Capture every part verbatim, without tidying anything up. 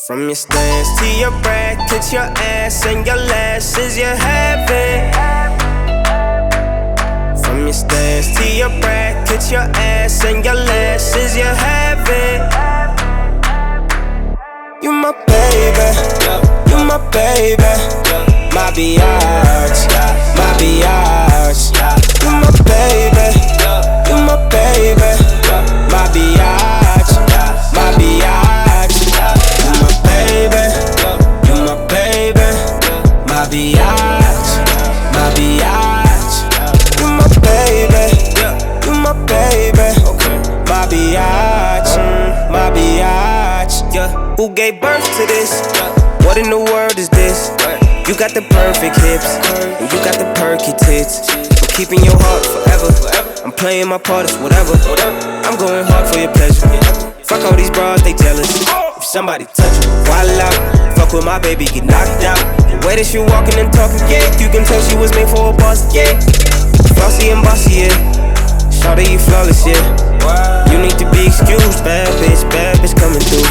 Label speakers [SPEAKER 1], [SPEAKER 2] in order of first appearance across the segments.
[SPEAKER 1] From your stance to your brackets, your ass and your lashes, you have it. From your stance to your brackets, your ass and your lashes, you have it. You my baby, you my baby, my biatch, my biatch. You my baby, you my baby, my biatch, my biatch. You my baby, you my baby, my biatch, my biatch. You my baby, you my baby, my biatch, my biatch. Yeah. Who gave birth to this? What in the world is this? You got the perfect hips, and you got the perky tits. I'm keeping your heart forever. I'm playing my part, it's whatever. I'm going hard for your pleasure. Fuck all these bras, they jealous. If somebody touch you, wild out. Fuck with my baby, get knocked out. The way that she walking and talking, yeah, you can tell she was made for a boss, yeah. Flossy and bossy, yeah. Shawty, you flawless, yeah. You need to be excused, bad bitch, bad bitch coming through.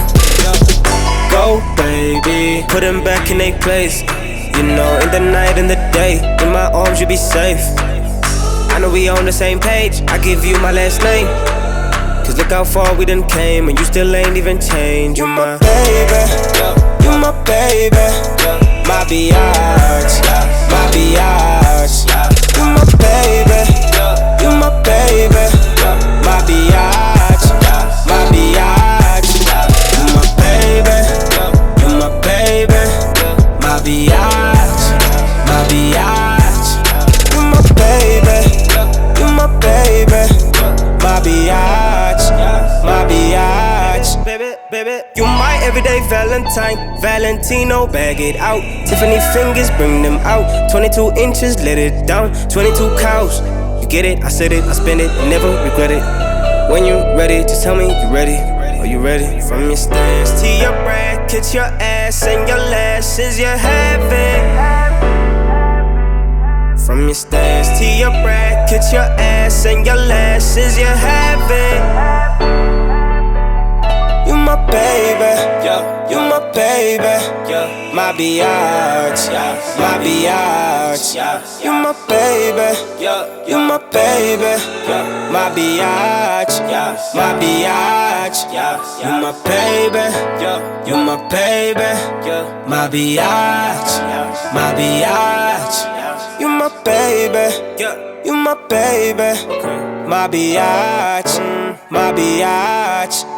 [SPEAKER 1] Go, baby, put them back in their place. You know, in the night and the day, in my arms you be safe. I know we on the same page, I give you my last name. Cause look how far we done came, and you still ain't even changed. You my baby, you my baby, my biatch, my biatch. You my baby, you my baby, my biatch, my biatch. You my baby, you my baby, my biatch, my biatch. You my baby, you my baby, my biatch, my biatch. Baby, baby, you my everyday Valentine, Valentino, bag it out. Tiffany fingers, bring them out. twenty-two inches, let it down. twenty-two cows, you get it, I said it, I spend it, never regret it. When you ready, just tell me you ready. Are you ready? From your stance to your brackets, your ass and your lashes, you have it. From your stance to your brackets, your ass and your lashes, you have it. You my baby, you my baby, my biatch, my biatch. You my baby, you my baby, my biatch, my biatch. You my baby, you my baby, my biatch, my biatch. You my baby, you my baby, my biatch, my biatch.